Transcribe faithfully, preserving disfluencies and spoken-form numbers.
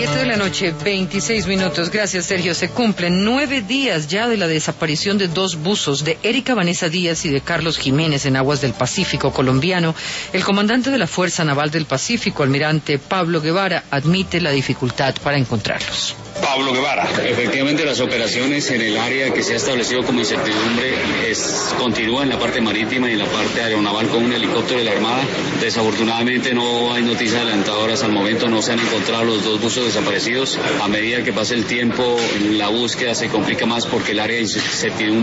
Siete de la noche, veintiséis minutos. Gracias, Sergio. Se cumplen nueve días ya de la desaparición de dos buzos, de Erika Vanessa Díaz y de Carlos Jiménez, en aguas del Pacífico colombiano. El comandante de la Fuerza Naval del Pacífico, almirante Pablo Guevara, admite la dificultad para encontrarlos. Pablo Guevara. Efectivamente, las operaciones en el área que se ha establecido como incertidumbre es, continúan en la parte marítima y en la parte aeronaval con un helicóptero de la Armada. Desafortunadamente no hay noticias adelantadoras al momento, no se han encontrado los dos buzos desaparecidos. A medida que pase el tiempo, la búsqueda se complica más porque el área de incertidumbre